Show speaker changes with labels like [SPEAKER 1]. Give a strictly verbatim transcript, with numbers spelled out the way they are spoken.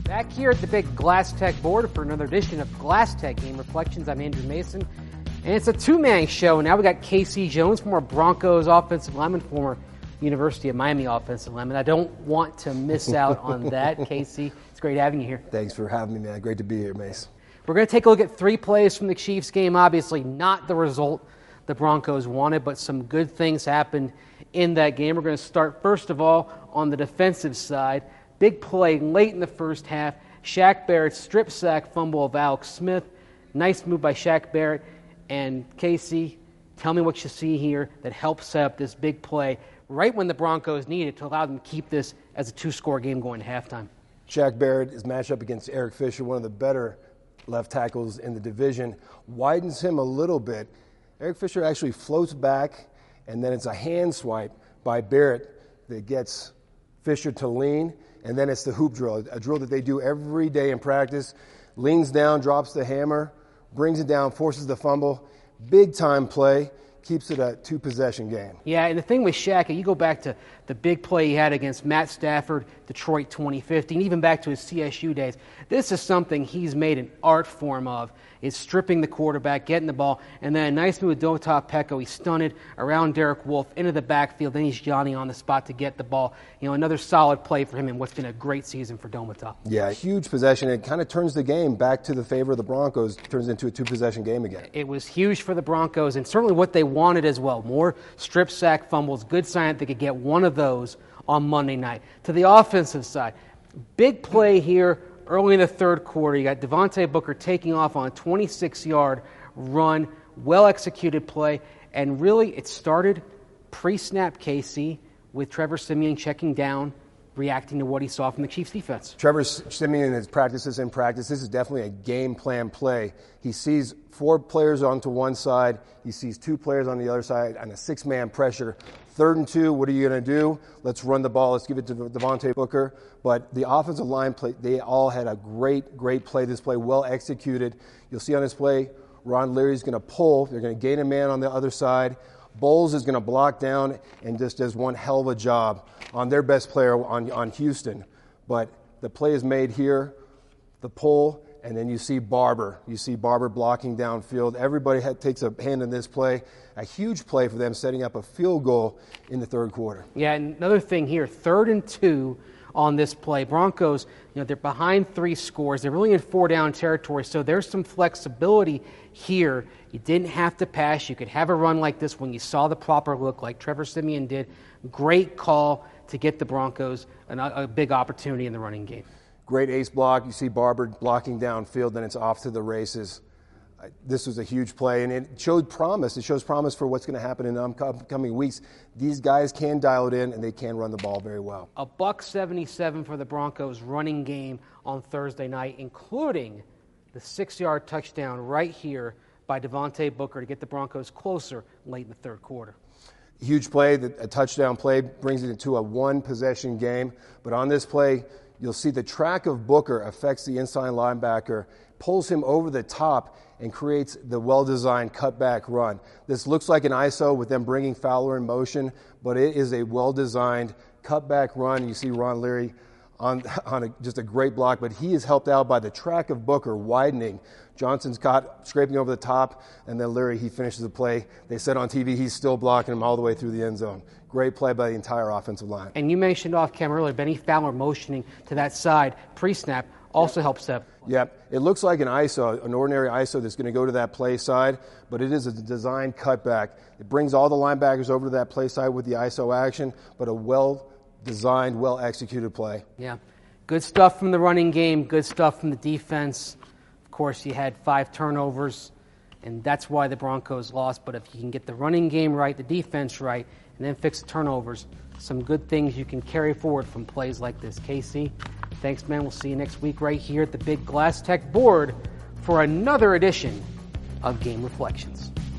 [SPEAKER 1] Back here at the big Glass Tech board for another edition of Glass Tech Game Reflections. I'm Andrew Mason, and it's a two-man show. Now we got K C Jones, former Broncos offensive lineman, former University of Miami offensive lineman. I don't want to miss out on that. K C, it's great having you here.
[SPEAKER 2] Thanks for having me, man. Great to be here, Mace.
[SPEAKER 1] We're going to take a look at three plays from the Chiefs game. Obviously not the result the Broncos wanted, but some good things happened in that game. We're going to start, first of all, on the defensive side. Big play late in the first half. Shaq Barrett strip sack fumble of Alex Smith. Nice move by Shaq Barrett. And Casey, tell me what you see here that helps set up this big play right when the Broncos need it to allow them to keep this as a two-score game going to halftime.
[SPEAKER 2] Shaq Barrett is matched up against Eric Fisher, one of the better left tackles in the division. Widens him a little bit. Eric Fisher actually floats back, and then it's a hand swipe by Barrett that gets Fisher to lean. And then it's the hoop drill, a drill that they do every day in practice. Leans down, drops the hammer, brings it down, forces the fumble. Big time play, keeps it a two-possession game.
[SPEAKER 1] Yeah, and the thing with Shaq, you go back to the big play he had against Matt Stafford, Detroit twenty fifteen, even back to his C S U days. This is something he's made an art form of, is stripping the quarterback, getting the ball, and then a nice move with Dota Peko. He stunted around Derek Wolfe into the backfield. Then he's Johnny on the spot to get the ball. You know, another solid play for him in what's been a great season for Domata.
[SPEAKER 2] Yeah, huge possession. It kind of turns the game back to the favor of the Broncos, turns into a two-possession game again.
[SPEAKER 1] It was huge for the Broncos, and certainly what they wanted as well. More strip sack fumbles. Good sign that they could get one of those on Monday night. To the offensive side, big play here early in the third quarter. You got Devontae Booker taking off on a twenty-six-yard run, well-executed play, and really it started pre-snap, K C, with Trevor Siemian checking down, reacting to what he saw from the Chiefs defense.
[SPEAKER 2] Trevor Siemian has practices in practice. This is definitely a game plan play. He sees four players onto one side. He sees two players on the other side on a six-man pressure. Third and two, what are you going to do? Let's run the ball. Let's give it to Devontae Booker. But the offensive line play, they all had a great, great play. This play well executed. You'll see on this play, Ron Leary's going to pull. They're going to gain a man on the other side. Bowles is going to block down and just does one hell of a job on their best player on, on Houston. But the play is made here, the pull, and then you see Barber. You see Barber blocking downfield. Everybody had, takes a hand in this play. A huge play for them, setting up a field goal in the third quarter.
[SPEAKER 1] Yeah, and another thing here, third and two on this play. Broncos, you know, they're behind three scores. They're really in four-down territory, so there's some flexibility here. You didn't have to pass. You could have a run like this when you saw the proper look like Trevor Siemian did. Great call to get the Broncos an, a big opportunity in the running game.
[SPEAKER 2] Great ace block. You see Barber blocking downfield, then it's off to the races. Uh, this was a huge play, and it showed promise. It shows promise for what's going to happen in the upcoming weeks. These guys can dial it in, and they can run the ball very well.
[SPEAKER 1] A buck seventy-seven for the Broncos running game on Thursday night, including the six-yard touchdown right here by Devontae Booker to get the Broncos closer late in the third quarter.
[SPEAKER 2] Huge play, a touchdown play, brings it into a one-possession game. But on this play, you'll see the track of Booker affects the inside linebacker, pulls him over the top, and creates the well-designed cutback run. This looks like an I S O with them bringing Fowler in motion, but it is a well-designed cutback run. You see Ron Leary on, on a, just a great block, but he is helped out by the track of Booker widening. Johnson's caught scraping over the top, and then Leary, he finishes the play. They said on T V he's still blocking him all the way through the end zone. Great play by the entire offensive line.
[SPEAKER 1] And you mentioned off camera earlier, Benny Fowler motioning to that side pre-snap also helps up.
[SPEAKER 2] Yep. It looks like an I S O, an ordinary I S O that's going to go to that play side, but it is a designed cutback. It brings all the linebackers over to that play side with the I S O action, but a well-designed, well-executed play.
[SPEAKER 1] Yeah. Good stuff from the running game, good stuff from the defense. Of course, you had five turnovers, and that's why the Broncos lost. But if you can get the running game right, the defense right, and then fix the turnovers, some good things you can carry forward from plays like this. K C, thanks, man. We'll see you next week right here at the big Glass Tech board for another edition of Game Reflections.